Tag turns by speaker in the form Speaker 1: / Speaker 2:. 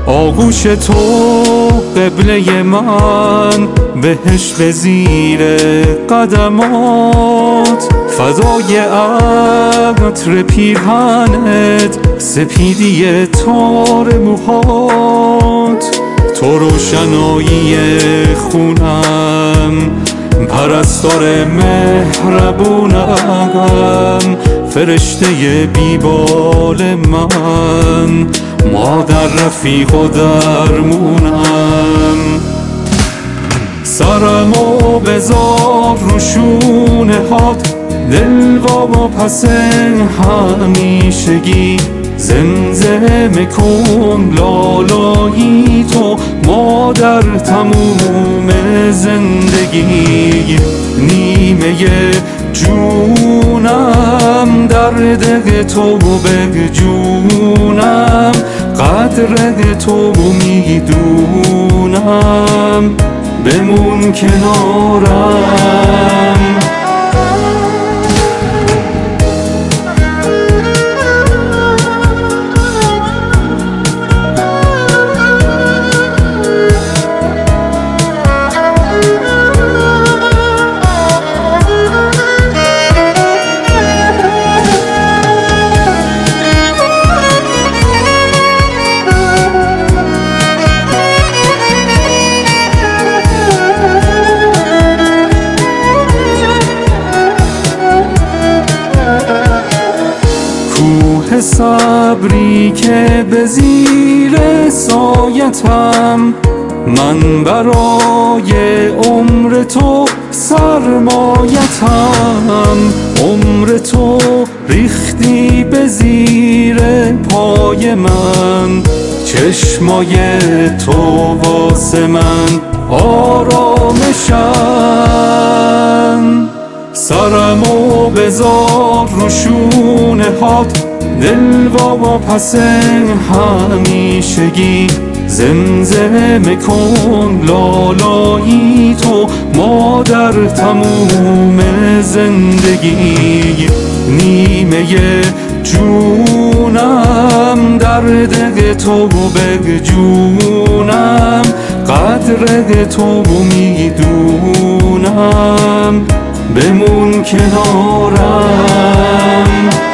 Speaker 1: آغوش تو قبله من، بهشت به زیر قدمات، فدای عطر پیرهنت، سپیدی تار موهات. تو روشنایی خونم، پرستار مهربونم، فرشته بیبال من، مادر رفیق و درمونم. سرمو بذار رو شونه هات، دلوا پس همیشگی، زمزمه کن لالایی تو مادر تموم زندگی. نیمه جونم در دل تو بجونم، قدر تو میدونم، بمون کنارم. کوه صبری که به زیر سایتم، من برای عمر تو سرمایتم. عمر تو ریختی به زیر پای من، چشمای تو واسه من آرامشن. سرمو بذار رو شونه هات، دلوا پس همیشگی، زمزمه کن لالایی تو مادر تموم زندگی. نیمه جونم در دل تو بجونم، قدر تو میدونم، بمون کنارم.